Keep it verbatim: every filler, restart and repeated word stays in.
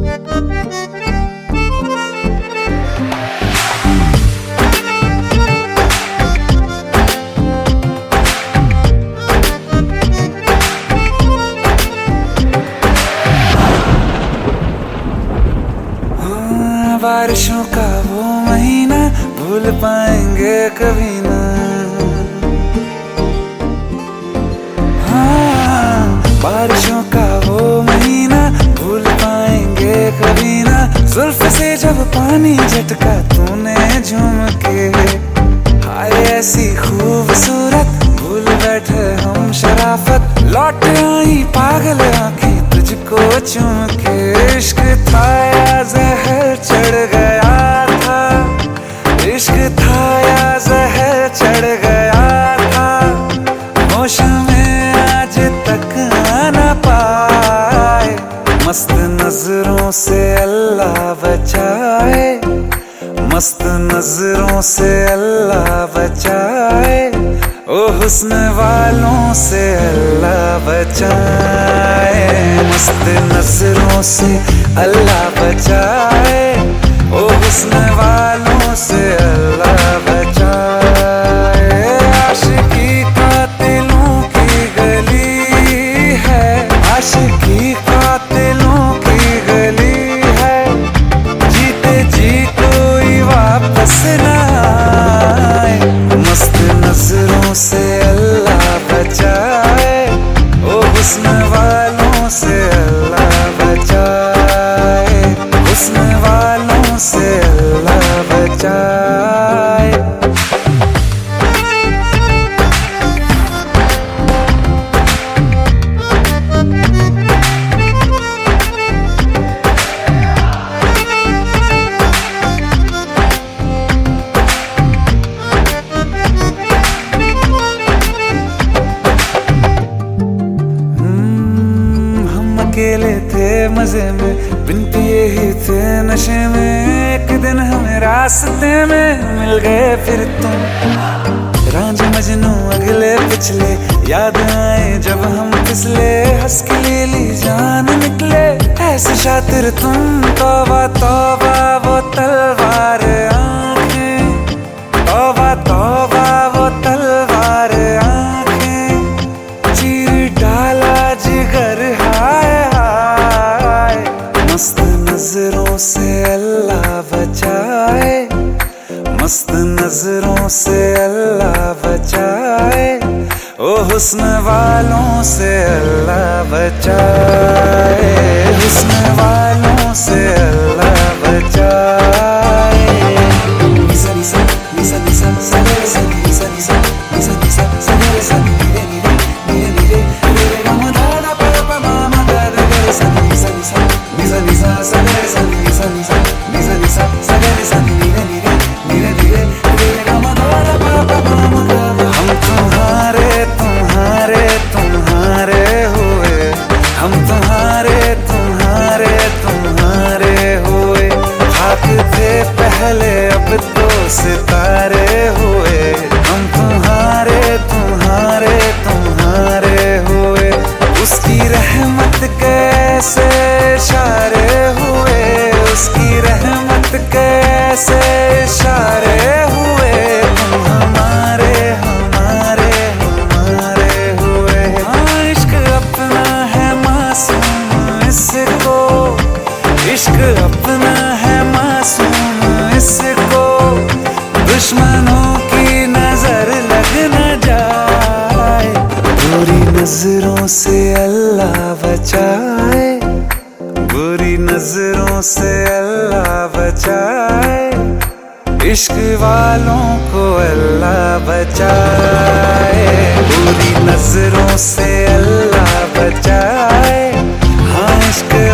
बारिशों का वो महीना भूल पाएंगे कभी ना। हाँ, बारिशों का वो महीना भूल पाएंगे कभी ना। जुल्फ से जब पानी झटका तूने झूम के, हाय ऐसी खूबसूरत भूल बैठे हम शराफत। लौट आई पागल आंखें तुझको चूम के। इश्क था या जहर चढ़ गया था, इश्क था या जहर चढ़ गया था। होश में आज तक आना पाए, मस्त नजरों से अल्लाह बचाए, मस्त नजरों से अल्लाह बचाए। ओ हुस्न वालों से अल्लाह बचाए, मस्त नजरों से अल्लाह बचाए। ओ हुस्न वालों से अल्लाह बचाए। आशिकी कातिलों की गली है, आशिकी कातिलों की गली है। जीते जी कोई वापस ना आए, मस्त नजरों से अल्लाह बचाए। ओ हुस्न वालों से अल्लाह बचाए, हुस्न वालों से अल्लाह बचाए। अकेले थे मजे में, बिन पिए ही थे नशे में। एक दिन हमें रास्ते में मिल गए फिर तुम। रांझ मजनू अगले पिछले याद आए जब हम फिसले। हंस के ले ली जान निकले ऐसे शातिर तुम। तौबा तौबा वो तलवार आंखें, तौबा तौबा वो तलवार आंखें। चीर डाला जिगर हाय हाय, मस्त नजरों से अल्लाह बचाए, मस्त नजरों से अल्लाह बचाए। ओ हुस्न वालों से अल्लाह बचाए, हुस्न वालों से अल्लाह बचाए। निसा निसा निसा निसा सा रे सा निसा निसा निसा निसा सा रे सा नीरे नीरे नीरे नीरे नीरे गा मा धा धा पा पा मा मा गा रे गा सा निसा निसा निसा निसा सा रे सा निसा निसा निसा निसा सा रे सा नीरे नीरे नीरे नीरे नीरे गा मा धा धा पा पा मा मा गा। हम तुम्हारे तुम्हारे तुम्हारे हुए, हम तुम्हारे तुम्हारे तुम्हारे हुए। खाक थे पहले अब तो सितारे हुए। हम तुम्हारे तुम्हारे तुम्हारे हुए। उसकी रहमत कैसे इशारे हुए, उसकी रहमत कैसे इशारे हुए। तुम हमारे हमारे हमारे हुए। हाँ, इश्क अपना है मासूम इसको, इश्क अपना है मासूम इसको। दुश्मनों की नजर लग न जाए, बुरी नजरों से अल्लाह बचाए, बुरी नजरों से अल्लाह बचाए। इश्क वालों को अल्लाह बचाए, बुरी नजरों से अल्लाह बचाए। हाँ, इश्क